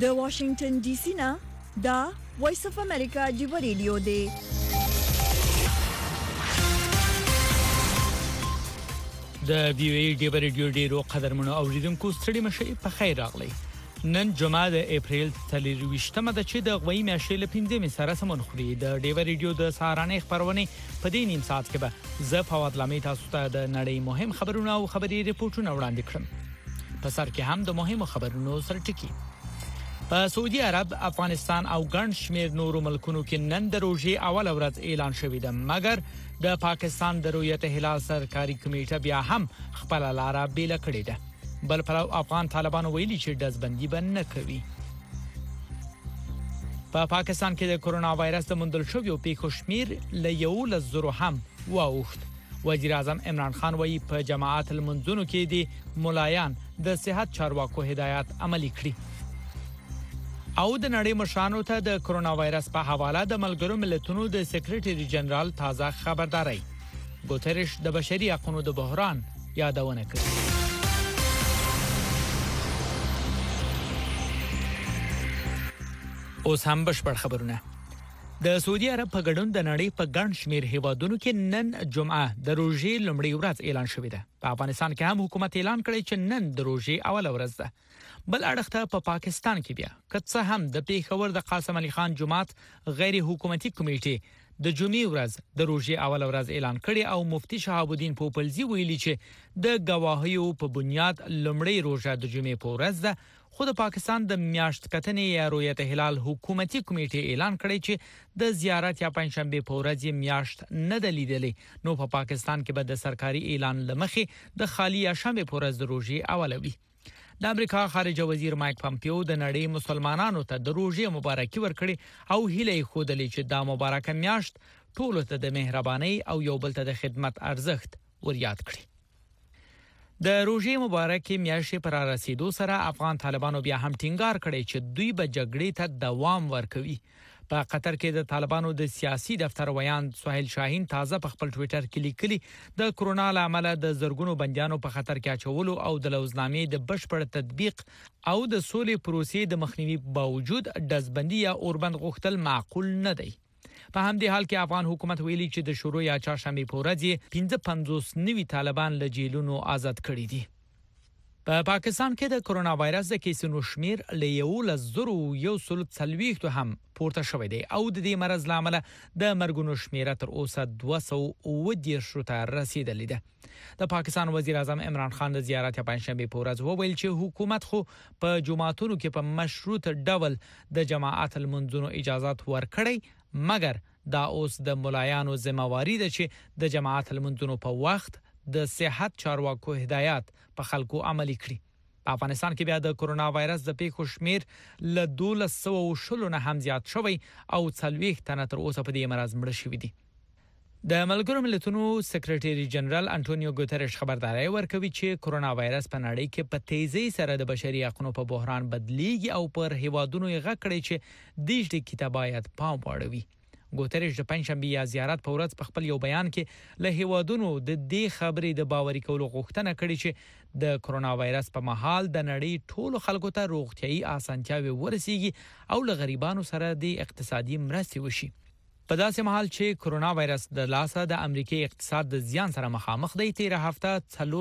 د واشنگټن ډي سي نه دا وایس اف امریکا جیو ریډیو دی. د وی ای ډیو ریډیو ډیرو قدرمنو اوریدونکو ستړي مشه په خیر راغلی. نن جمعه د اپریل 23مه د چې د غوي میاشتې له 15 سره سمون خوري. د ډیو ریډیو د سهارنې خبرونه په دې نیم ساعت کې به زه فواد لامي تاسو ته د نړۍ مهم خبرونه او خبري ریپورتونه وړاندې کړم. په سر کې هم د مهمو خبرونو سرټکی. په سعودي عرب، افغانستان او ګڼ شمېر نورو ملکونو کې نن د روژې اول ورځ اعلان شوې ده، مګر د پاکستان د رؤیت هلال سرکاري کمیټه بیا هم خپل لاره بیل کړې ده. بل پر افغان طالبانو ویلي چې دزبندي به نه کوي. په پاکستان کې د کرونا وایرس د موندل شویو پیښو شمیر له 11,000 هم واوښت. وزیر اعظم عمران خان وایي په جماعت المنځونو کې د ملایان د صحت چارواکو هدایت عملي کړي. او د نړۍ مشرانو ته د کرونا وایرس په حواله د ملګرو ملتونو د سیکریټری جنرال تازه خبرداري. ګوتریش د بشري حقوقو د بحران یادونه کړې. اوس هم بشپړ خبرونه. د سعودي عرب په ګډون د نړۍ په ګڼ شمېر هیوادونو کې نن جمعه د روژې لومړۍ ورځ اعلان شوې ده. په افغانستان کې هم حکومت اعلان کړی چې نن د روژې اول ورځ ده. بل اړخ ته په پاکستان کې بیا کڅه هم د پیښور د قاسم علي خان جماعت غیر حکومتي کمیټې د جمعې ورځ د روژې اول ورځ اعلان کړي او مفتي شهاب الدین پوپلزی ویلي چې د گواهیو په بنیاد لومړۍ روژه د جمعې په ورځ ده. خو د پاکستان د میاشت کتنې یا رؤیت هلال حکومتي کمیټې اعلان کړی چې د زیارت یا پنځشنبه په ورځ میاشت نه د لیدلې، نو په پاکستان کې به د سرکاري اعلان لمخې د خالی یا شنبه په ورځ د روژې اول وي. د امریکا خارجه وزیر مایک پامپیو د نړۍ مسلمانانو ته د روژې مبارکي ورکړي او هیله یې خوده چې دا مبارکه میاشت ټولو ته د مهرباني او یو بل ته د خدمت ارزښت ورياد کړي. د روژې مبارکي میاشتې پر رسیدو سره افغان طالبانو بیا هم ټینګار کړی چې دوی به جګړې ته دوام ورکوي. په قطر کې د طالبانو د سیاسي دفتر ویان سهیل شاهین تازه په خپل ټوئیټر کې لیکلي د کرونا لامل د زرګونو بندیانو په خطر کې اچولو او د لوزنامې د بشپړ تطبیق او د سولې پروسې د مخنیوي باوجود دزبندي یا اوربند غوښتل معقول نه دی. په همدې حال کې افغان حکومت ویلي چې د شروع یا چهارشنبه په ورځ 55 نوي طالبان له جیلونو آزاد کړي دي. په پاکستان کې د کرونا وایرس د کیسونو شمیر له 11,140 هم پورته شوی دی او د دې مرض لامل د مرګونو شمیره تر اوسه 210 ته رسیدلې ده. د پاکستان وزیر اعظم عمران خان د زیارت پنځشنبه په ورځ وویل چې حکومت خو په جماعتونو کې په مشروط ډول د جماعت المنځونو اجازهات ورکړي، مګر دا اوس د ملایانو ذمہواری ده چې د جماعت المنځونو په وخت د صحت چارواکو هدایت په خلکو عملي کړي. په افغانستان کې بیا د کرونا وایرس د پیښو شمیر له 1200 نه هم زیات شوی او 40 تنه تر اوسه په دې مرز مړ شوي دي. د ملګرو ملتونو سیکریټری جنرال انټونیو ګوتریش خبرداري ورکوي چې کرونا وایرس په نړۍ کې په تیزی سره د بشري حقوقو په بحران بدلیږي او پر هیوادونو یې غږ کړی چې دیشت کې باید پام واړوي. ګوتریش د پنځشنبه یا زیارت په ورځ په خپل یو بیان کې له هیوادونو د دې خبرې د باوري کولو غوښتنه کړې چې د کرونا وایرس په مهال د نړۍ ټولو خلکو ته روغتيایي اسانتیاوي ورسیږي او له غریبانو سره د اقتصادي مرستې وشي. په داسې مهال چې کرونا وایرس د لاسه د امریکای اقتصاد د زیان سره مخامخ دی، 13 هفته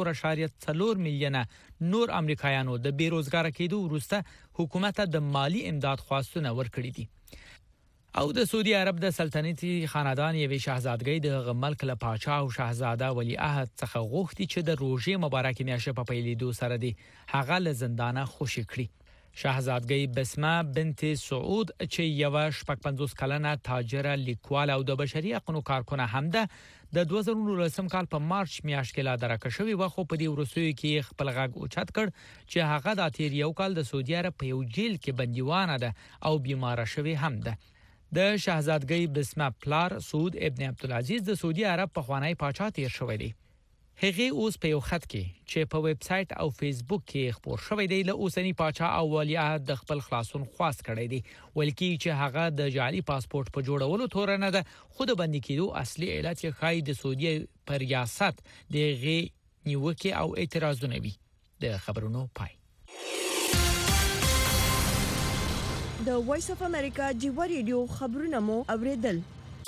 4.4 میلیونه نور امریکایانو د بیروزګار کېدو وروسته حکومت د مالی امداد خواستونه ورکړي دي. او د سعودي عرب د سلطنتي خاندان یوې شاهزادګۍ د ملک له پاچا او شاهزاده ولی عهد څخه غوښتي چې د روژې مبارکي میاشت په پیلېدو سره دی هغه له زندانه خوشي کړي. شاهزادګۍ بسمه بنت سعود چې یو 55 کلنه تاجره، لیکوال او د بشري حقوقو کارکونه هم ده، د 2019 کال په مارچ میاشت کې لا درکه شوی و، خو په دې وروستیو کې خپل غږ اوچت کړ چې هغه د تیر یو کال د سعودي عرب په یو جیل کې بندیوانه ده او بیمار شوی هم ده. د شاهزادګۍ بسمه پلار سعود ابن عبدالعزیز د سعودي عرب په خوانی پاچا تیر شوی دی. هغه اوس په یو خط کې چې په ویب سټ او فیسبوک کې خبر شوی دی له اوسنی پاچا او ولیعهد د خپل خلاصون خواست کړی دی، ولکه چې هغه د جعلي پاسپورت په جوړولو تور نه ده، خو د بندي کېدو اصلي علت یې خای د سعودي پر ریاست دغه نیوکه او اعتراضونه وي. د خبرونو پای. د وایس اف امریکا جیوا ریډیو خبرونه مو اوریدل.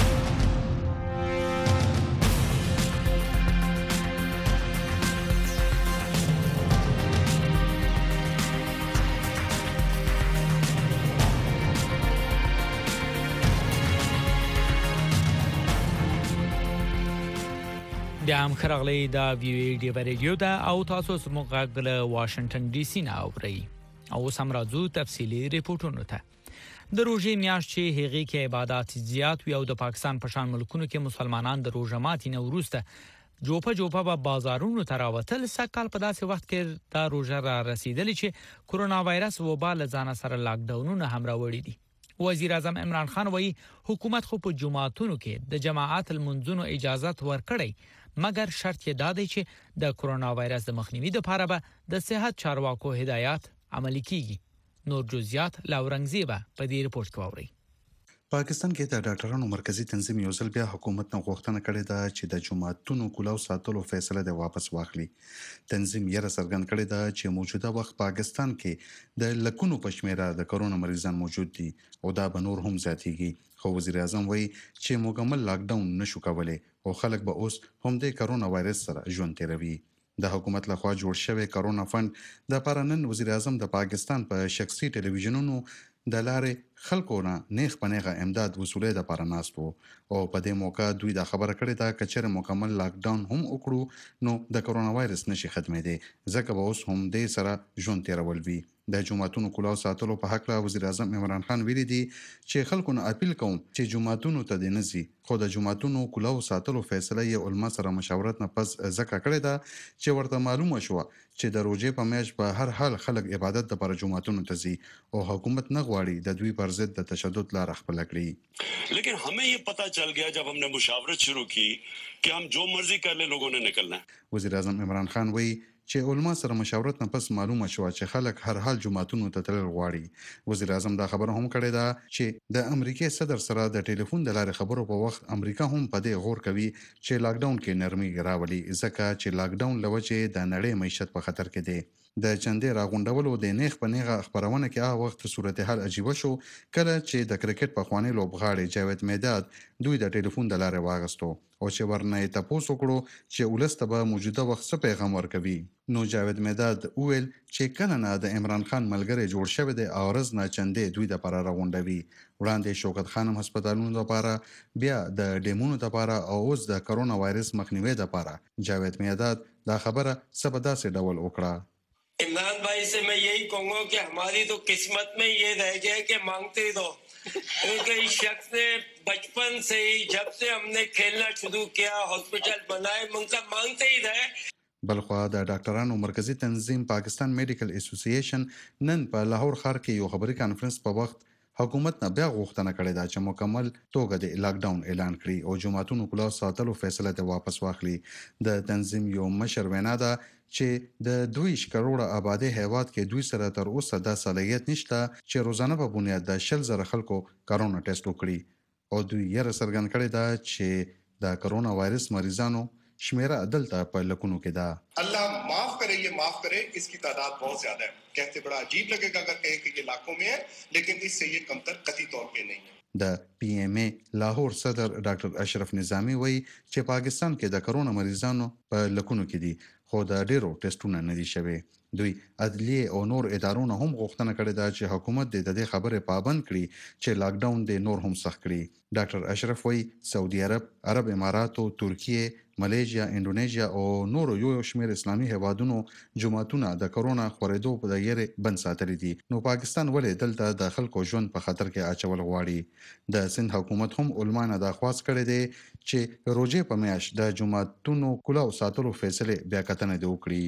د ام خرغلی دا ویو ای ډی ریډیو دا او تاسو سمو غږ له واشنگټن ډي سي نه اوري او سمراځو تفصيلي ریپورتونو ته. د روزي میاشت چې هغه کې عبادت زیات وي او د پاکستان په شان ملکونو کې مسلمانان د روزه ماتي نه وروسته جوپه په بازارونو ته راوتل سکهال په داسې وخت کې دا روزه را رسیدلی چې کورونا وایرس وبا له ځان سره لاک ډاونونه هم راوړي دي. وزیر اعظم عمران خان وایي حکومت خو په جماعتونو کې د جماعت المنځونو اجازه ورکړي مګر شرط یې دا دی چې د کورونا وایرس د مخنیوي لپاره به د صحت چارواکو هدایات عملي کیږي. نور جزئیات لاورنګزیبه په دې ریپورت کې واوري. پاکستان کې د ډاکټرانو مرکزی تنظیم یو ځل بیا حکومت نه غوښتنه کړې ده چې د جماعتونو کلاو ساتلو فیصله د واپس واخلي. تنظیم یې څرګند کړی ده چې موجوده وخت پاکستان کې د لکونو پښمیره د کرونا مریضان موجود دي او دا به نور هم زیاتېږي. خو وزیر اعظم وایي چې مکمل لاک ډاون نشو کولای او خلک به اوس هم د کرونا وایرس سره ژوند تیروي. د حکومت لخوا جوړ شوی کرونا فند د لپاره نن وزیر اعظم د پاکستان په شخصي ټلویزیونونو د لارې خلکو نه نیغ پنیغه امداد وسولې د لپاره ناست وو او په دې موقع دوی د خبره کړې ده چې چیرې مکمل لاک ډاون هم وکړو نو د کرونا وایرس نشي ختمېدی ځکه به اوس هم دې سره ژوند تیرول وي. د جماعتونو کلاو ساتلو په حق له وزیر اعظم عمران خان ویلي دي چې خلکو نه اپیل کوم چې جماعتونو ته د نزي خو د جماعتونو کلاو ساتلو فیصله یې علما سره مشاورت نه پس ځکه کړې ده چې ورته معلومه شو چې د روزې په میاشت په هر حال خلک عبادت لپاره جماعتونو ته ځي او حکومت نه غواړي د دوی پر ضد د تشدد لار خپل کړي. लेकिन हमें ये पता चल गया जब हमने मुशावरत शुरू की कि हम जो मर्जी कर ले लोगों ने निकलना है. वजीर आजम इमरान खान वही چې علما سره مشاورت نه پس معلومه شو چې خلک هر حال جماعتونو ته تلل غواړي. وزیر اعظم دا خبره هم کړې ده چې د امریکای صدر سره د ټلیفون د لارې خبرو په وخت امریکا هم په دې غور کوي چې لاک ډاون کې نرمي راولي ځکه چې لاک ډاون لوجه د نړۍ معیشت په خطر کې دی. د چندې راغونډولو د نیغ په نیغه خبرونه کې هغه وخت صورتحال عجیب شو کله چې د کرکټ په خواني لوبغاړي جاوید میداد دوی د ټلیفون د لارې واغستو او چې ورنه تاسو کړو چې ولسته به موجوده وخت څه پیغام ورکوي. نو جاوید میداد وویل چې کله نه د عمران خان ملګری جوړ شوی دی او رز نه چندې دوی د لپاره راغونډوي. وړاندې شوکت خانم هسپتالونو لپاره بیا د ډیمونو لپاره او اوس د کرونا وایرس مخنیوي لپاره جاوید میداد دا خبره سبدا سي ډول وکړه. इमरान भाई से मैं यही कहूँगा कि हमारी तो किस्मत में ये रह गया कि मांगते दो क्योंकि इस शख्स ने बचपन से ही जब से हमने खेलना शुरू किया हॉस्पिटल बनाए उनका मांगते ही रहे. بلخوا د ډاکټرانو مرکزی تنظیم پاکستان میډیکل اسوسییشن نن په لاهور ښار کې یو خبري کانفرنس په وخت حکومت نه بیا غوښتنه کړې ده چې مکمل توګه د لاک ډاون اعلان کړي او جماعتونو کلاو ساتلو فیصله ته واپس واخلي. د تنظیم یو مشر وینا ده چې د 2 کروڑه آبادی هیواد کې دوی سره تر اوسه د صلاحیت نشته چې روزانه په بنیاد د 10,000 خلکو کرونا ټیسټ وکړي او دوی یې څرګند کړی دا چې د کرونا وایرس مریضانو شمیره عدالت په لکونو کې ده. अल्लाह माफ करे ये माफ करे इसकी तादाद बहुत ज्यादा है. कहते बड़ा अजीब लगेगा अगर कहें कि ये लाखों में है लेकिन इससे ये कमतर कतई तौर पे नहीं है. د پی ایم ای لاهور صدر ډاکټر اشرف نظامی وایي چې پاکستان کې د کرونا مریضانو په لکونو کې دي خو د ډیرو ټیسټونه نه دي شوي. دوی عدلیه او نور ادارونه هم غوښتنه کړې ده چې حکومت د دې خبره پابند کړي چې لاک ډاون د نور هم سخت کړي. ډاکټر اشرف وایي سعودي عرب امارات او ترکیه ملیشیا انډونیشیا او نور یو شمېر اسلامي هیوادونو جماعتونه د کرونا خورېدو په دایره بند ساتلي دي. نو پاکستان ولې دلته د خلکو ژوند په خطر کې اچول غواړي. د سند حکومت هم علما نه درخواست کړی دی چې روزې په میاشت د جماعتونو کلاو ساتلو فیصله بیا کتنه دی وکړي.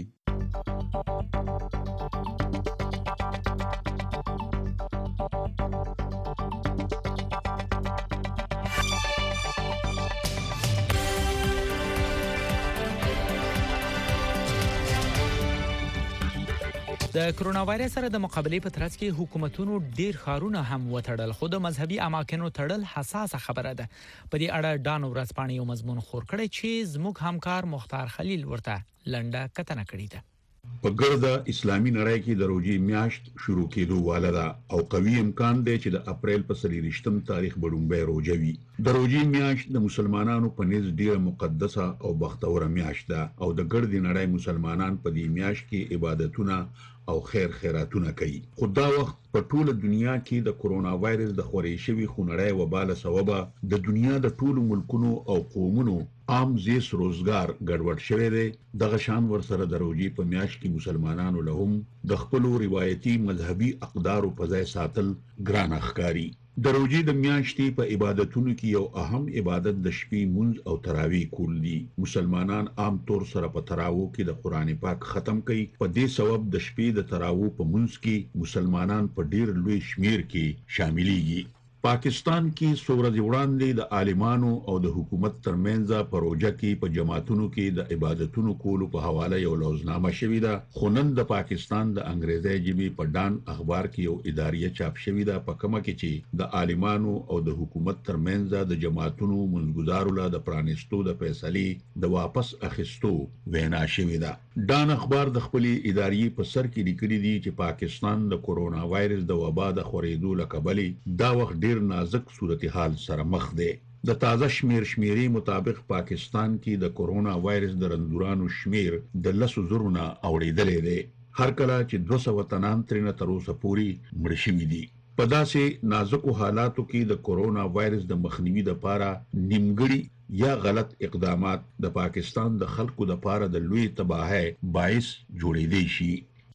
د کرونا وایرس سره د مقابله په ترڅ کې حکومتونو ډیر خارونه هم وټړل خو د مذهبي اماکنو تړل حساسه خبره ده. په دې اړه ډان ورځپاڼې یو مضمون خور کړی چې زموږ همکار مختار خلیل ورته لنډه کتنه کړې ده. په ګرده اسلامي نړۍ کې د روزي میاشت شروع کېدو واله ده او قوي امکان دی چې د اپریل په 23 تاریخ بډومبه روزه وي. د روزي میاشت د مسلمانانو په نزد ډیره مقدسه او بختوره میاشت ده او د ګرده نړۍ مسلمانان په دې میاشت کې عبادتونه او خیراتونه کوي. خو دا وخت په ټوله دنیا کې د کرونا وایرس د خورې شوي خونړی وبا له سببه د دنیا د ټولو ملکونو او قومونو عام زیس روزګار ګډوډ شوی دی. دغه شان ورسره د روزي په میاشت کې مسلمانانو له هم د خپلو روایتي مذهبي اقدارو په ځای ساتل ګران ښکاري. د روزي د میاشتې په عبادتونو کې یو اهم عبادت د شپې مونځ او تراویح کول دي. مسلمانان عام طور سره په تراویح کې د قرآن پاک ختم کوي. په دې سبب د شپې د تراویح په مونځ کې مسلمانان په ډیر لوی شمیر کې شاملېږي. پاکستان کې څو ورځې وړاندې د عالمانو او د حکومت ترمنځ په روزه کې په جماعتونو کې د عبادتونو کولو په حواله یو لوزنامه شوې ده. خو نن د پاکستان د انګریزي ژبې په ډان اخبار کې یو اداریه چاپ شوې ده په کومه کې چې د عالمانو او د حکومت ترمنځ د جماعتونو منځګزارو له د پرانستو د فیصلې د واپس اخیستو وینا شوې ده. ډان اخبار د خپلې اداریې په سر کې لیکلي دي چې پاکستان د کرونا وایرس د وبا د خورېدو له کبله دا وخت ډیر نازک صورتحال سره مخ دی. د تازه شمیرې مطابق پاکستان کې د کرونا وایرس د رندورانو شمیر د 10,000 نه اوریدلې دی. هر کله چې 200 تنان ترنه تر اوسه پورې مړ شوي دي. په داسې نازکو حالاتو کې د کرونا وایرس د مخنیوي لپاره نیمګړي یا غلط اقدامات د پاکستان د خلکو لپاره د لوی تباہی باعث جوړېدای شي.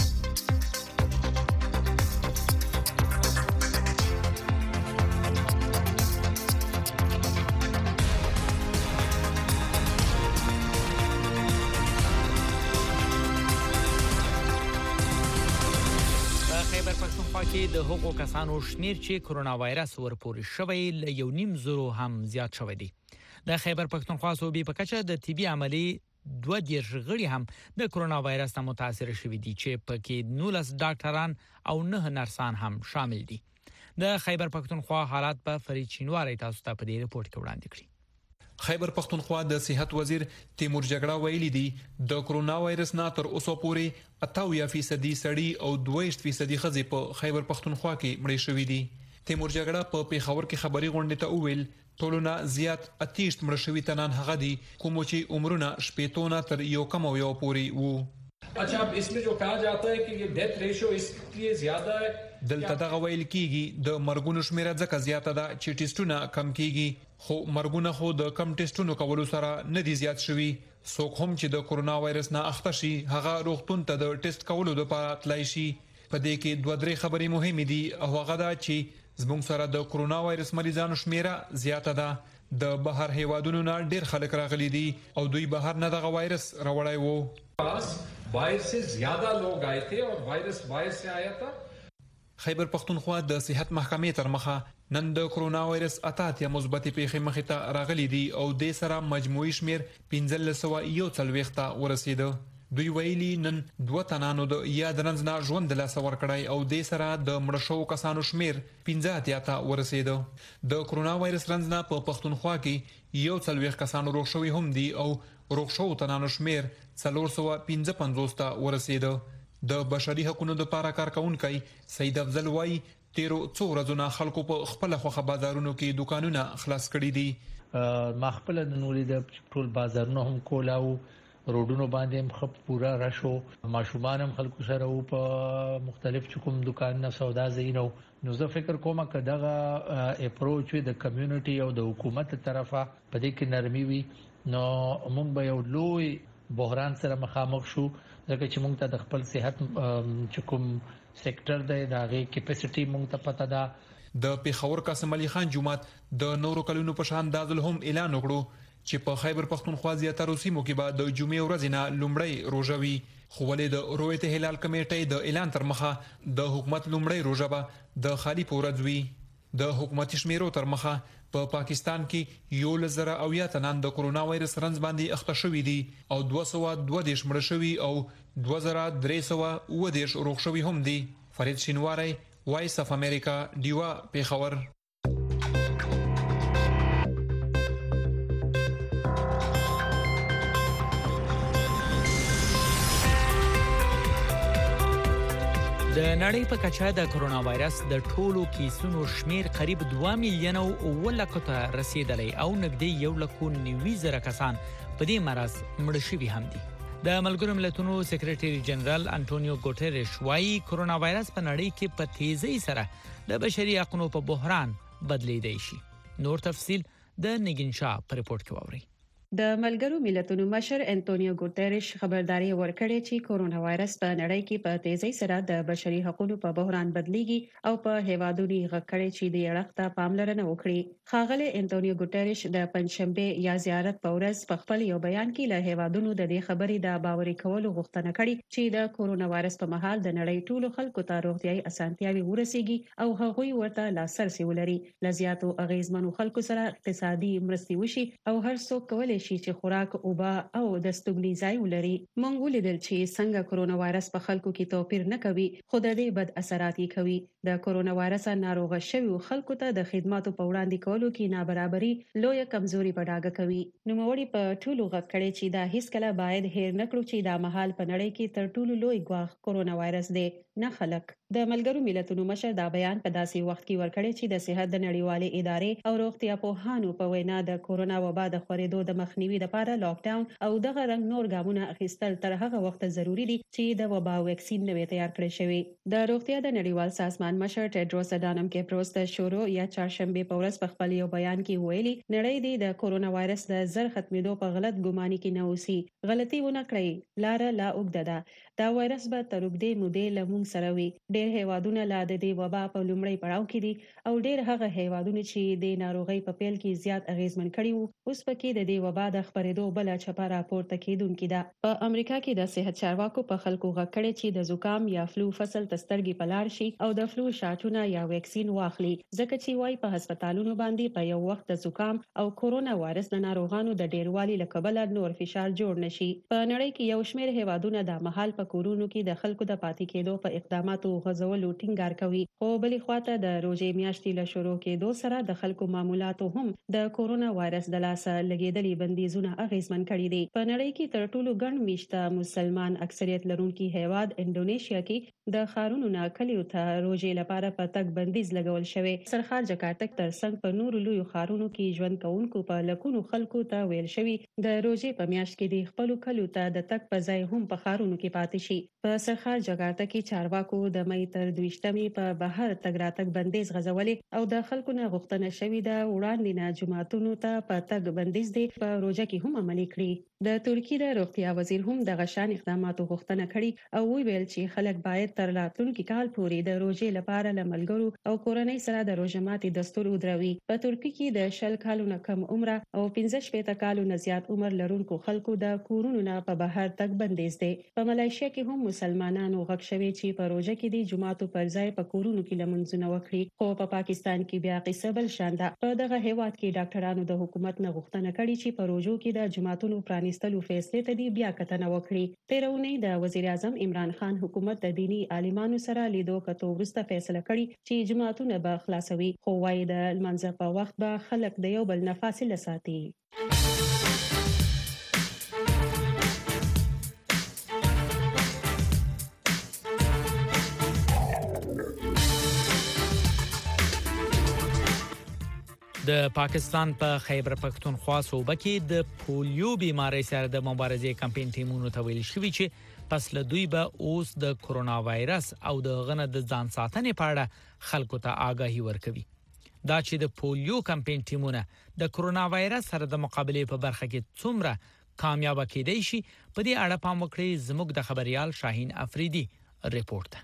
د هغو کسانو شمیر چې کرونا وایرس ورپورې شوی ل 1.5 هم زیات شوی دی. د خیبر پښتونخوا صوبې په کچه د طبي عملي 2 غړي هم د کرونا وایرس ته متاثر شوي دي چې پکې 19 ډاکټران او 9 نرسان هم شامل دي. د خیبر پښتونخوا حالات په فرید شینواری تاسو ته په دې رپورت کې وړاندې کړی. خیبر پختونخوا د صحت وزیر تیمور جګړه ویلي دی د کرونا وایرس نه تر اوسه پورې 88% سړي او 22% ښځې په خیبر پختونخوا کې مړې شوې دي. تیمور جګړه په پیښور کې خبري غونډې ته وویل ټولونه زیات 28 مړ شوي تنان هغه دي کوم چې عمرونه شپېتو نه تر یو کم او یو پورې وو. अच्छा अब इसमें जो कहा जाता है कि ये डेथ रेशियो इसलिए ज्यादा है دلته دغه ویل کیږي د مرګونو شمیره ځکه زیاته ده چې ټیسټونه کم کیږي خو مرګونه خو د کم ټیسټونو کولو سره نه دي زیات شوي. څوک هم چې د کرونا وایرس نه اخته شي هغه روغتون ته د ټیسټ کولو لپاره تلای شي. په دې کې دوه درې خبرې مهمې دي او هغه دا چې زموږ سره د کرونا وایرس مریضانو شمیره زیاته ده. د بهر هیوادونو نه ډیر خلک راغلي دي او دوی بهر نه دغه وایرس راوړی وو. बाहर से ज्यादा लोग आए थे और वायरस बाहर से आया था. خیبر پختونخوا د صحت محکمې تر مخه نن د کرونا وایرس اتاتیا مثبتې پیښې مخې ته راغلي دي او د سره مجموعي شمیر 1541 ته ورسېده. دوی ویلي نن 2 تنانو د یاد رنځ نه ژوند له سور کړای او د سره د مړ شو کسانو شمیر 15 ته ورسېده. د کرونا وایرس رنځ نه په پختونخوا کې 40 کسانو روغ شوي هم دي او روغ شو تنانو شمیر 455 ته ورسېده. د بشري حقوقو لپاره کارکونکي سید افضل وای تیرو څو ورځې نه خلکو په خپل خوخه بازارونو کې دکانونه خلاص کړي دي. ما خپل د نولې د ټول بازارونو هم کولاو روډونو باندې هم خپ پورا راشو ماشومان هم خلکو سره په مختلف چکم دکان نه سودا زینو. نو زه فکر کوم چې دغه اپروچ د کمیونټي او د حکومت طرفه په دې کې نرمي وي نو موږ به یو لوی بحران سره مخامخ شو ځکه چې موږ ته د خپل صحت چکم سېکټر د داغه کیپاسټي موږ ته پته ده. د پیښور قاسم علي خان جماعت د نورو کلونو په شان دازل هم اعلان وکړو چې په خیبر پختونخوا زیاتره سیمو کې به د جمعې ورځ نه لومړی روزه وي. خو ولې د رویت هلال کمیټې د اعلان تر مخه د حکومت لومړی روزه به د خالی پورځ وي. د حکومتي شمیرو تر مخه په پاکستان کې 1,000 تنان د کرونا وایرس رنځ باندې اخته شوي دي او 222 مړ شوي او 2310 روغ شوي هم دي. فرید شینواری وایس اف امریکا دیوا پیښور. د نړۍ په کچه د کرونا وایرس د ټولو کیسونو شمیر قریب 2 میلیون او 1 لک ته رسیدلی او نږدې 1,90,000 کسان په دې مرض مړ شوي هم دي. د ملګرو ملتونو سیکریټري جنرال انټونیو ګوټيريش وايي کرونا وایرس په نړۍ کې په تیزی سره د بشري حقوقو په بحران بدلیدای شي. نور تفصيل د نگین شاه په رپورت کې ووري. د ملګرو ملتونو مشر انټونیو ګوټيريش خبرداري ورکړې چې کرونا وایرس په نړۍ کې په تیزی سره د بشري حقوقو په بحران بدلیږي او په هیوادونو غکړې چې د اړخته پاملرنه وکړي. ښاغلي انټونیو ګوټيريش د پنځشنبه یا زیارت په ورځ په خپل یو بیان کې له هیوادونو د دې خبرې د باوري کولو غوښتنه کړې چې د کرونا وایرس په مهال د نړۍ ټولو خلکو ته روغتيایي اسانتیاوي ورسیږي او هغوی ورته لاسرسي ولري. لزیاتو اغیزمنو خلکو سره اقتصادي مرستې وشي او هر څوک کولای شي چې خوراک اوبه او د استوګنې ځای ولري. موږ ولیدل چې څنګه کرونا وایرس په خلکو کې توپیر نه کوي خو د دې بد اثرات یې کوي. د کرونا وایرس ناروغ شوی خلکو ته د خدماتو په وړاندې کولو کې نابرابري لویه کمزوري په ډاګه کوي. نوموړي په ټولو غږ کړي چې دا هیڅ کله باید هیر نه کړو چې دا مهال په نړۍ کې تر ټولو لوی ګواښ کرونا وایرس دی نه خلک. د ملګرو ملتونو مشر دا بیان په داسې وخت کې ورکړی چې د صحت د نړیوالې ادارې او روغتیا پوهانو په وینا د کرونا وبا د خورېدو د مخنیوي لپاره لاک ډاون او دغه رنګ نور ګامونه اخیستل تر هغه وخت ضروری دي چې د وبا ویکسین نوې تیار کړی شوی. د روغتیا د نړیوال سازمان مشر ټیډروس اډانم کیپروس د شورو یا چهارشنبه په ورځ په خپل یو بیان کې ویلي نړۍ د کرونا وایرس د زر ختمېدو په غلط ګماني کې نه اوسي. غلطي ونه کړئ، لار لا اوږده ده. دا وایرس به تر اوږدې مودې له موږ سره وي. ډېر هیوادونه لا د دې وبا په لومړی پړاو کې دي او ډېر هغه هیوادونه چې د ناروغۍ په پیل کې زیات اغیزمن کړي وو اوس پکې د دې وبا د خپرېدو بل چپه راپورته کیدونکې ده. په امریکا کې د صحت چارواکو په خلکو غږ کړی چې د زکام یا فلو فصل تسترګي پلار شي او د فلو شاټونه یا ویکسین واخلي ځکه چې وايي په هسپتالونو باندې په یو وخت د زکام او کرونا وایرس د ناروغانو د ډیروالي لکبل نور فشار جوړ نشي. په نړۍ کې یو شمېر هیوادونه د مهال په کورونو کې د خلکو د پاتې کېدو په اقداماتو غځولو ټینګار کوي خو بلې خواته د روزې میاشتې له شروع کېدو سره د خلکو معمولاتو هم د کرونا وایرس د لاسه لګېدلي بندیزونه اغیزمن کړي دي. په نړۍ کې تر ټولو ګڼ میشته مسلمان اکثریت لرونکي هیواد انډونیشیا کې د ښارونو نه کلیو ته روزې لپاره په تګ بندیز لګول شوی. سرخار جکارتا ترڅنګ په نورو لویو ښارونو کې ژوند کوونکو په لکونو خلکو ته ویل شوی د روزې په میاشت کې د خپل کلیو ته د تګ په ځای هم په ښارونو کې پاتې شي. په سرخار جکارتا کې چارواکو د مې تر 22مې په بهر تګ راتګ بندیز غځولې او د خلکو نه غوښتنه شوې ده وړاندې نه جمعتونو ته په تګ بندیز دی په روزه کې هم عملي کړي. د ترکیې د روغتیا وزیر هم د غشان اقداماتو غوښتنه کړې او ویل چې خلک باید تر راتلونکي کال پورې د روزې لپاره لملګرو او کورنۍ سره د روزه ماتي دستور ودروي. په ترکیې کې د 10 کالو نه کم عمر او 15 کالو نه زیات عمر لرونکو خلکو د کورونو نه په بهر تګ بندیز دی. په ملایشیا کې هم مسلمانانو غږ شوي چې په روزه کې د جمعاتو پر ځای په کورونو کې لمونځونه وکړي. خو په پاکستان کې بیا قصه بل شان ده. په دغه هیواد کې ډاکټرانو د حکومت نه غوښتنه کړې چې په روزو کې د جمعاتونو پرانیستلو فیصله ته دی بیا کتنه وکړي. تیر اونۍ د وزیر اعظم عمران خان حکومت د دینی عالمانو سره لیدو کتو وروسته فیصله کړې چې جمعاتونه به خلاصوي خو وايي د لمانځه په وخت به خلک د یو بل نه فاصله ساتي. د پاکستان په خیبر پختونخوا صوبه کې د پولیو بیماری سره د مبارزې کمپاین ټیمونو ته ویل شوی چې پس له دوی به اوس د کرونا وایرس او د غنه د ځان ساتنې په اړه خلکو ته آگاهي ورکوي. دا چې د پولیو کمپاین ټیمونه د کرونا وایرس سره د مقابلې په برخه کې څومره کامیاب کېدای شي په دې اړه پام وکړئ. زموږ د خبريال شاهین افریدي ریپورت.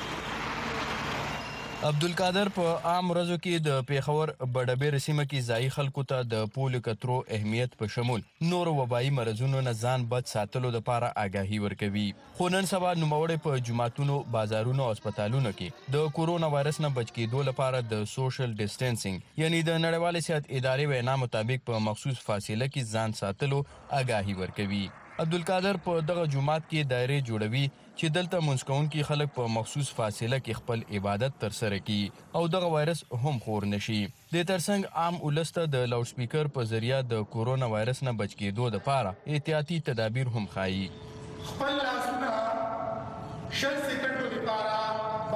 عبدالقادر په عام ورځو کې د پیښور بډبیر سیمه کې ځای خلکو ته د پولیو کترو اهمیت په شمول نور وبایي مرزونو نه ځان بچ ساتلو لپاره آگاهي ورکوي. خو نن سبا نوموړی په جمعتونو، بازارونو او هسپتالونو کې د کورونا وایرس نه بچ کېدو لپاره د سوشل ډیسټنسینګ یعنی د نړیوالې صحت ادارې وینا مطابق په مخصوص فاصله کې ځان ساتلو آگاهي ورکوي. عبدالقادر په دغه جمعات کې دایرې جوړوي چې دلته منځ کوونکي خلک په مخصوص فاصله کې خپل عبادت ترسره کړي او دغه وایرس هم خور نشي. د ترڅنګ عام ولس ته د لاوډ سپیکر په ذریعہ د کورونا وایرس نه بچ کېدو لپاره احتیاطي تدابیر هم ښایي. خپل لاسونه 6 سکندو لپاره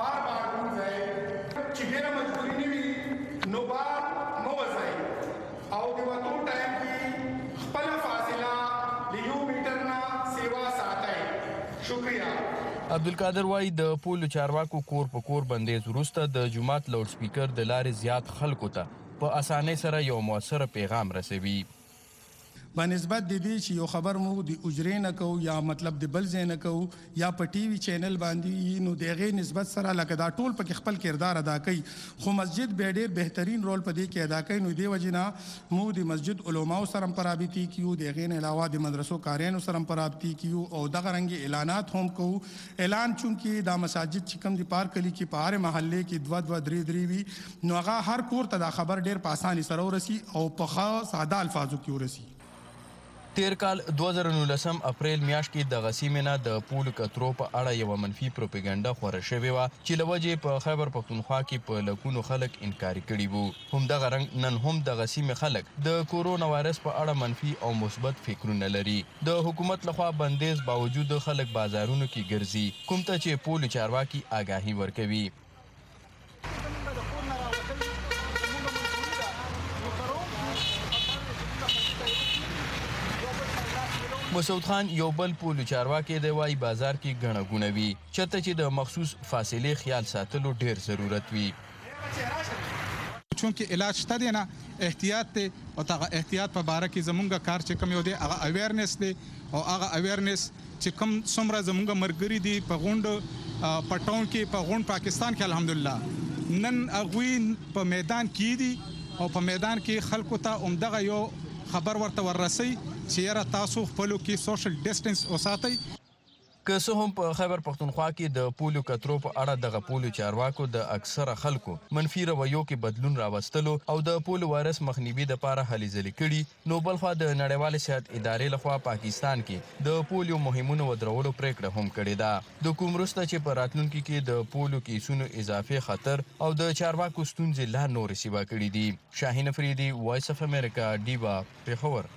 عبدالقادر وایي د پولو چارواکو کور په کور بندیز وروسته د جومات لاوډ سپیکر د لارې زیات خلکو ته په اسانۍ سره یو موثره پیغام رسوي. بنسبت د دې چې یو خبر مو د اجرې نه کوو یا مطلب د بل ځای نه کوو یا په ټي وي چینل باندې نو د هغې نسبت سره لکه دا ټول پکې خپل کردار ادا کوي خو مسجد بیا ډېر بهترین رول په دې کې ادا کوي. نو دې وجې نه موږ د مسجد علماو سره هم په رابطې کې یو، د هغې نه علاوه د مدرسو قاریانو سره هم په رابطې کې یو او دغه رنګې اعلانات هم کوو. اعلان چونکې دا مساجد چې کوم د پارک کلي کې په هر محلې کې دوه درې وي نو هغه هر کور ته دا خبر ډېر په اسانۍ سره ورسي او په ښه ساده الفاظو کې ورسي. تیر کال 2019 اپریل میاشت کې د غسیمې نه د پولو کترو په اړه یوه منفي پروپاګاندا خوره شوې وه چې له وجې په خیبر پښتونخوا کې په لکونو خلک انکاري کړي وو. همدغه رنګ نن هم د غسیمې خلک د کورونا وایرس په اړه منفي او مثبت فکرونه لري. د حکومت لخوا بندیز باوجود خلک بازارونو کې ګرځي، کوم ته چې پولو چارواکي آګاهي ورکوي. مسعود خان یو بل پولو چارواکی دی، وایي بازار کې ګڼه ګوڼه وي، چېرته چې د مخصوص فاصلې خیال ساتلو ډېر ضرورت وي. چونکې علاج شته دی نه، احتیاط دی او هغه احتیاط په باره کې زمونږ کار چې کوم یو دی هغه اویرنس دی او هغه اویرنس چې کوم څومره زمونږ ملګري دي په غونډ په ټاون کې په غونډ پاکستان کې الحمدلله نن هغوی په میدان کې دي او په میدان کې خلکو ته همدغه یو خبر ورته ورسوي چې یاره تاسو خپلو کې سوشل ډسټنس وساتئ. که څه هم په خیبر پښتونخوا کې د پولو کترو په اړه دغه پولو چارواکو د اکثره خلکو منفي رویو کې بدلون راوستلو او د پولو وایرس مخنیوي دپاره هلې ځلې کړي، نو بلخوا د نړیوالې صحت ادارې لخوا پاکستان کې د پولیو مهمونو ودرولو پریکړه هم کړې ده. د کوم وروسته چې په راتلونکي کې د پولو کیسونو اضافي خطر او د چارواکو ستونزې لا نورې سیوا کړي دي. شاهین افریدي، وایس اف امریکا، ډیوا، پېښور.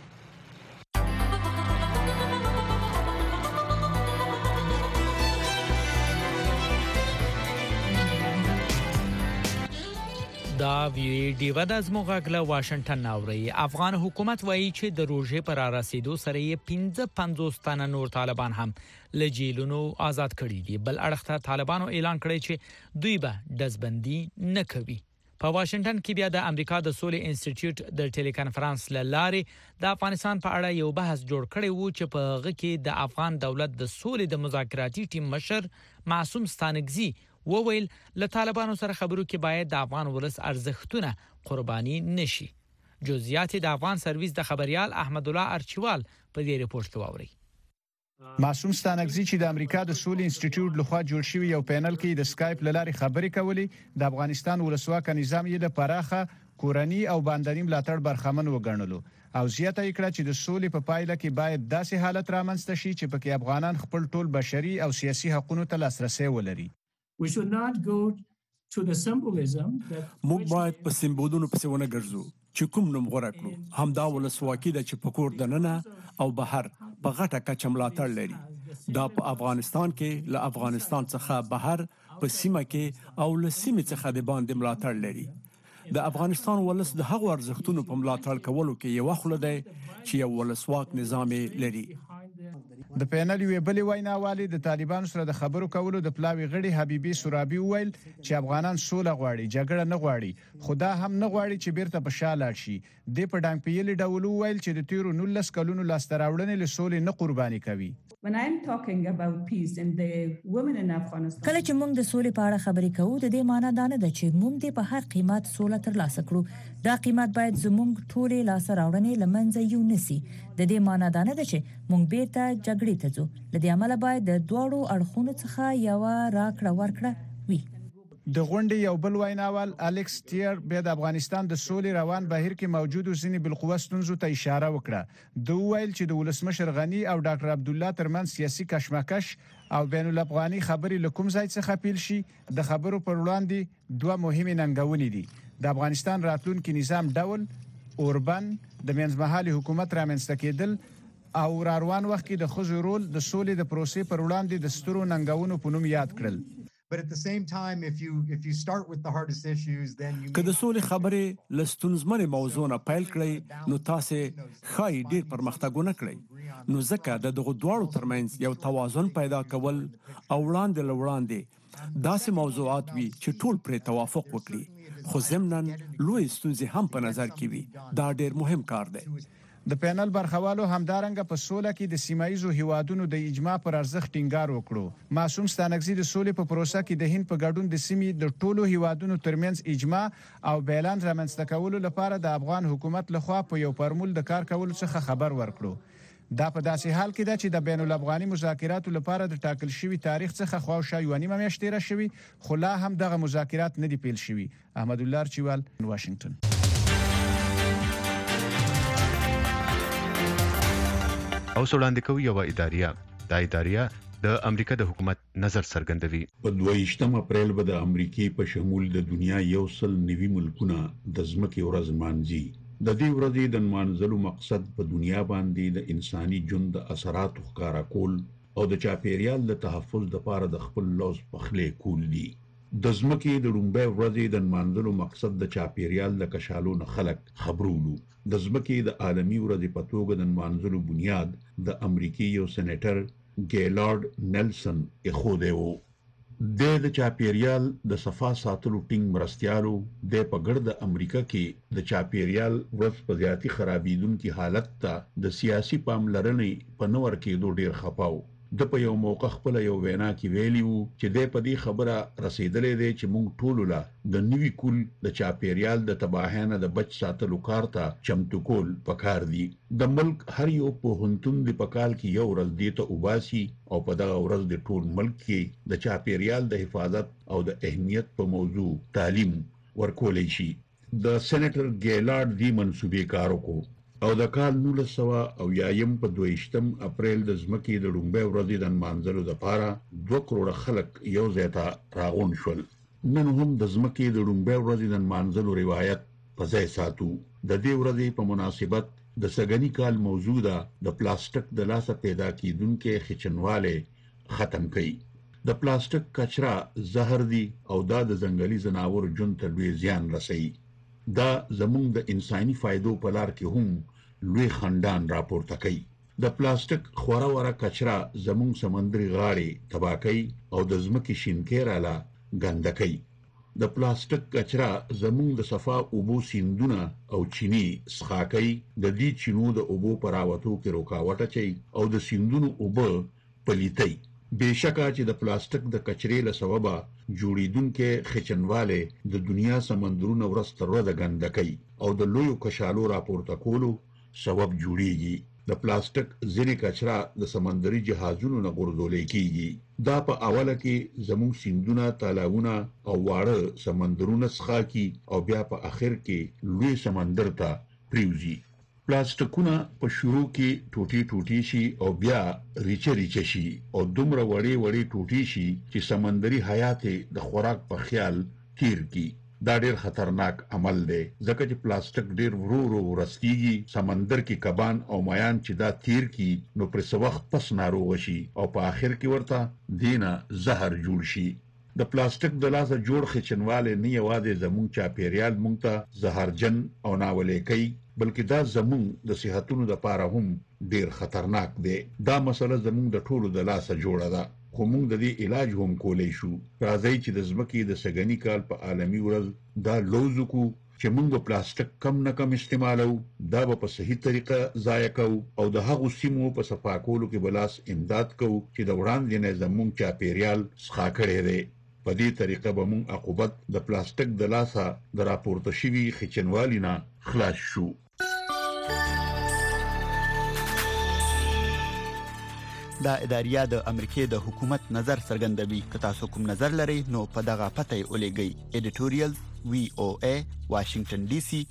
دا ویډیو د زموږ له واشنگټن ناوړي. افغان حکومت وایي چې د روژې پر رسیدو سره یې 55 تنه نور طالبان هم له جیلونو آزاد کړي دي. بل اړخ ته طالبانو اعلان کړی چې دوی به ډزبندي نه کوي. په واشنگټن کې بیا د امریکا د سولې انسټیټیوټ د ټیلی کانفرنس لارې د افغانستان په اړه یو بحث جوړ کړی وو چې په هغه کې د افغان دولت د سولې د مذاکراتي ټیم مشر معصوم ستانکزي وویل له طالبانو سره خبرو کې باید د افغان ولس ارزښتونه قرباني نشي. جزئیات د افغان سرویس د خبريال احمد الله ارچوال په دې ریپورت کې واوري. معصوم ستانکزي چې د امریکا د سولې انسټیټیوټ لخوا جوړ شوی یو پینل کې د سکایپ لارې خبرې کولې، د افغانستان ولسواک نظام یې د پراخه کورنی او باندنی ملاتړ برخمن وګڼلو او زیاته کړه چې د سولې په پایله کې باید داسې حالت رامنځته شي چې پکې افغانان خپل ټول بشري او سیاسي حقوقو ته لاسرسي ولري. موږ باید په سمبولونو پسې ونه ګرځو چې کوم نوم غوره کړو. همدا ولسواکي ده چې په کور دننه او بهر په غټه کچه ملاتړ لري. دا په افغانستان کې له افغانستان څخه بهر په سیمه کې او له سیمې څخه د باندې ملاتړ لري. د افغانستان ولس د هغو ارزښتونو په ملاتړ کولو کې یو خوله دی چې یو ولسواک نظام لري. د پینل یو بل ویناوالي د طالبانو سره د خبرو کولو د پلاوی غړي حبیبي سورابي ویل چې افغانان سوله غواړي، جګړه نه غواړي، خدا هم نه غواړي چې بیرته په شا لاړ شي. د په ډنګ پیلي ډول ویل چې د تیرو 19 کلونو لاسته راوړنې له سولې نه قرباني کوي. کله چې موږ د سولې په اړه خبرې کوو د دې معنی دا نه ده چې موږ د په هر قیمت سوله ترلاسه کړو. دا قیمت باید زموږ ټولې لاسته راوړنې له منځه یو نسی. د دې معنی دا نه ده چې موږ بیرته جګړې ته ځو. له دې عمله باید د دواړو اړخونو څخه یو راکړه ورکړه وي. د غونډې یو بل ویناوال الکس ټیر بیا د افغانستان د سولې روان بهیر کې موجودو ځینې بالقوه ستونزو ته اشاره وکړه. دوی ویل چې د ولسمشر غنی او ډاکټر عبدالله ترمنځ سیاسي کشمکش او بین الافغاني خبرې له کوم ځای څخه پیل شي د خبرو پر وړاندې دوه مهمې ننګونې دي. د افغانستان راتلونکي نظام ډول، اوربن د منځمهالي حکومت رامنځته کېدل او روان وخت کې د ښځو رول د سولې د پروسې پر وړاندې د سترو ننګونو په نوم یاد کړل. But at the same time, if you start with the hardest issues, then you که د سولې خبرې لستونزمنې موضوع نه پیل کړئ نو تاسو خای ډیر پرمختګونه کړئ نو ځکه د دغه دواړو ترمنځ یو توازن پیدا کول او وړاندې لوړاندې داسې موضوعات وي چې ټول پرې توافق وکړي خو ضمناً لوی ستونزې هم په نظر کې وي دا ډیر مهم کار دی د پینل برخوالو همدارنګه په سوله کې د سیمایزو هیوادونو د اجماع پر ارزښت ټینګار وکړو معصوم ستانکزی د سولې په پروسه کې د هند په ګډون د سیمې د ټولو هیوادونو ترمنځ اجماع او بیلانس رامنځته کولو لپاره د افغان حکومت لخوا په یو فرمول د کار کولو څخه خبر ورکړو دا په داسې حال کې ده چې د بین الافغاني مذاکراتو لپاره د ټاکل شوی تاریخ څخه خواوشا یو نیمه میاشت تیره شوی خو لا هم دغه مذاکرات نه دي پیل شوی احمد الله ارچیوال واشنگټن او وړاندې کوي یو اداریه د اداریه د امریکا د حکومت نظر څرګندوي په 28 اپریل به د امریکای په شمول د دنیا یو سل 90 ملکونه د ځمکې ورځ مانځي د دې ورځې د مانځلو مقصد په دنیا باندې د انساني ژوند د اثراتو ښکارا کول او د چاپیریال د تحفظ لپاره د خپل لوز پخلې کول دي د ځمکې د لومبۍ ورځې د مانځلو مقصد د چاپیریال د کشالو نه خلک خبرولو د ځمکې د عالمي ورځې په توګه د مانځلو بنیاد د امریکای یو سېنیټر ګیلارډ نیلسن اخوده وو د چاپیریال د صفا ساتلو ټینګ مرستيالو د پګړد امریکا کې د چاپیریال ورځ په زیاتی خرابیدونکو حالت ته د سیاسي پاملرنې په نور کې دوه ډیر خپاو د په یو موقع خپل یو وینا کې ویلیو چې د په دې خبره رسیدلې ده چې موږ ټول لا د نوي کول د چاپیریال د تباهانه د بچ ساتلو کار ته چمتو کول پکار دي د ملک هر یو په هنتون د پکال کې یو ورځ دی ته وباسي او په دغه ورځ د ټول ملک کې د چاپیریال د حفاظت او د اهمیت په موضوع تعلیم ورکولای شي د سېنیټر ګیلارډ دی منسوبې کارو کو او د کال 1900 په 28 اپریل د ځمکې د لومبۍ ورځې د مانځلو لپاره 2 کروڑه خلک یو ځای ته راغون شول نن هم د ځمکې د لومبۍ ورځې د مانځلو روایت په ځای ساتو د دې ورځې په مناسبت د سګنی کال موضوع ده د پلاستیک د لاسه پیدا کیدونکو خچنواله ختم کړي د پلاستیک کچرا زهر دي او دا د ځنګلي ځناور ژوند ته لوی زیان رسوي دا زموږ د انساني فائدو په لار کې هم لوی خندان راپورته کوي د پلاستیک خورا وره کچرا زموږ سمندري غاړې تباہ کوي او د ځمکې شینکې راله ګنده کوي د پلاستیک کچرا زموږ د صفا اوبو سیندونه او چینی څخه کوي د دې چینو د اوبو پراوتو کې رکاوټ اچي او د سیندونو اوبه پلیتي بهشکه چې د پلاستیک د کچرې له سببه جوړیدونکو خچنواله د دنیا سمندرونو ورستره د ګندکۍ او د لویو کشالو راپورته کولو سبب جوړیږي د پلاستیک ځینې کچرا د سمندري جهازونو نه غورځول کیږي دا په اوله کې زموږ سیندونه تالابونه او واړه سمندرونه څخه کی او بیا په اخر کې لوی سمندر ته پریوزي پلاستیکونه په شروع کې ټوټي ټوټي شي او بیا ریچه شي او دومره وړي ټوټي شي چې سمندري حیات د خوراک په خیال تیر کی دا ډیر خطرناک عمل دی ځکه چې پلاستیک ډیر ورو ورستيږي سمندر کې کبان او مایان چې دا تیر کی نو پر څه وخت پس ناروغ شي او په اخر کې ورته دینه زهر جوړ شي د پلاستیک د لاسه جوړ خچنواله نه یوازې زموږ چاپیریال مونږ ته زهرجن او ناولې کوي بلکې دا زموږ د صحتونو لپاره هم ډیر خطرناک دی دا مسله زموږ د ټولو د لاسه جوړه ده خو موږ د دې علاج هم کولای شو راځي چې د ځمکې د سګنی کال په عالمي ورځ دا لوز کو چې موږ پلاستیک کم نه کم استعمالو دا په صحیح طریقه ضایع کوو او د هغو سیمو په صفا کولو کې بلاس امداد کوو چې د وړاندې نه زموږ چاپیریال څخه کړي دي په دې طریقه به موږ عقوبت د پلاستیک د لاسه د راپورته شوی خچنوالینا خلاص شو دا اداریه د امریکای د حکومت نظر څرګندوي که تاسو کوم نظر لرئ نو په دغه پته ولېږئ ایډیټوریال VOA واشنگټن ډي سي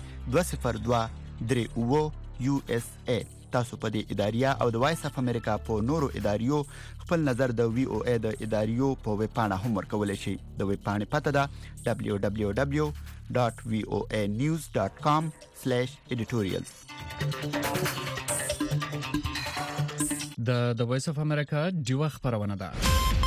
202 USA تاسو په دې اداریه او د وایس اف امریکا په نورو اداریو خپل نظر د VOA د اداریو په ویب پاڼه هم ورکولای شئ د ویب پاڼې پته ده www.voanews.com/editorials د وایس اف امریکا ډیوه خبرونه ده